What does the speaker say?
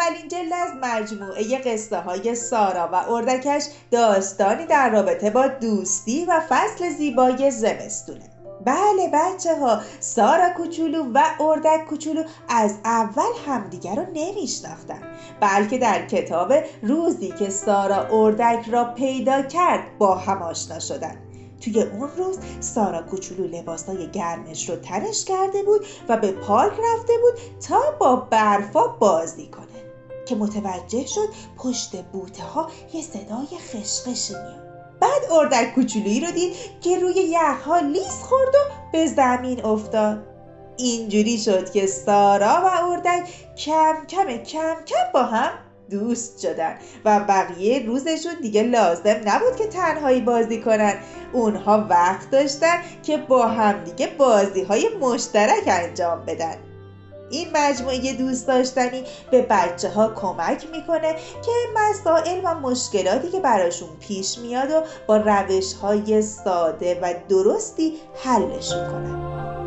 اولین جلد از مجموعه قصه های سارا و اردکش داستانی در رابطه با دوستی و فصل زیبای زمستونه. بله بچه ها، سارا کوچولو و اردک کوچولو از اول همدیگر رو نمیشناختن، بلکه در کتاب روزی که سارا اردک را پیدا کرد با هم آشنا شدن. توی اون روز سارا کوچولو لباسای گرمش رو تنش کرده بود و به پارک رفته بود تا با برفا بازی کنه که متوجه شد پشت بوته ها یه صدای خشخشی میاد. بعد اردک کوچولویی رو دید که روی یخها لیز خورد و به زمین افتاد. اینجوری شد که سارا و اردک کم کم با هم دوست شدن و بقیه روزشون دیگه لازم نبود که تنهایی بازی کنن. اونها وقت داشتن که با هم دیگه بازی‌های مشترک انجام بدن. این مجموعه دوست داشتنی به بچه‌ها کمک میکنه که مسائل و مشکلاتی که براشون پیش میاد و با روش‌های ساده و درستی حلشون کنن.